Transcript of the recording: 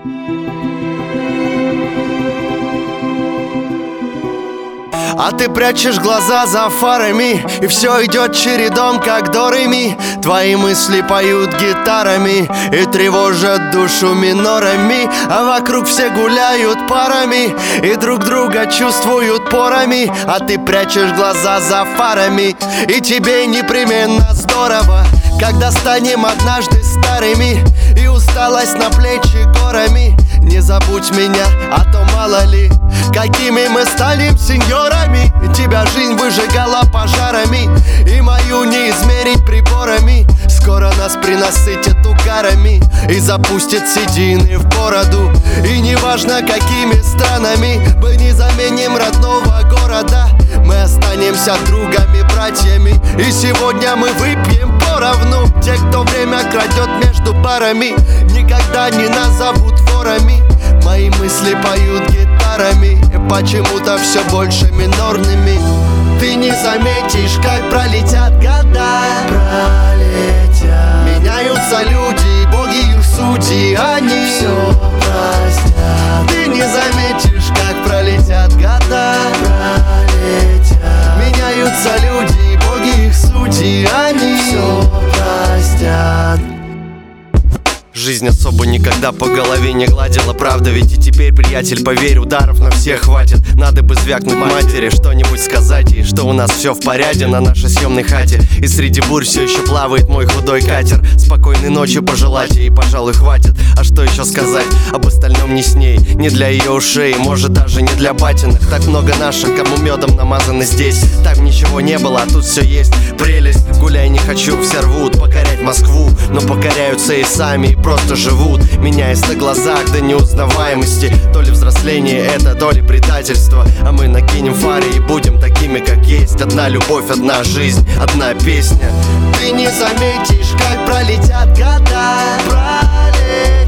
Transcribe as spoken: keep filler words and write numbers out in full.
А ты прячешь глаза за фарами, и все идет чередом, как до ре ми. Твои мысли поют гитарами и тревожат душу минорами. А вокруг все гуляют парами и друг друга чувствуют порами. А ты прячешь глаза за фарами, и тебе непременно здорово, когда станем однажды старыми и усталость на плечи горами. Не забудь меня, а то мало ли, какими мы станем сеньорами. Тебя жизнь выжигала пожарами, и мою не измерить приборами. Скоро нас принасытят угарами и запустят седины в бороду. И неважно, какими странами мы не заменим родного города, мы останемся другами, братьями. И сегодня мы выпьем поровну. Те, кто время крадет между парами, никогда не назовут ворами. Мои мысли поют гитарами, почему-то все больше минорными. Ты не заметишь, как пролетят года. Пролетят. Меняются люди, боги их судьи, они все простят. Ты не заметишь, как пролетят года. Пролетят. Меняются люди, боги их судьи, они все простят. Жизнь особо никогда по голове не гладила, правда, ведь и теперь, приятель, поверь, ударов на всех хватит. Надо бы звякнуть матери, что-нибудь сказать ей, что у нас все в порядке на нашей съемной хате. И среди бурь все еще плавает мой худой катер. Спокойной ночи пожелать ей, пожалуй, хватит. А что еще сказать? Об остальном не с ней, не для ее ушей, может даже не для батиных. Так много наших, кому медом намазаны здесь. Там ничего не было, а тут все есть. Прелесть, гуляй не хочу, все рвут покорять Москву, но покоряются и сами, и просто живут, меняясь на глазах до неузнаваемости. То ли взросление это, то ли предательство. А мы накинем фары и будем такими, как есть. Одна любовь, одна жизнь, одна песня. Ты не заметишь, как пролетят года. Пролетят.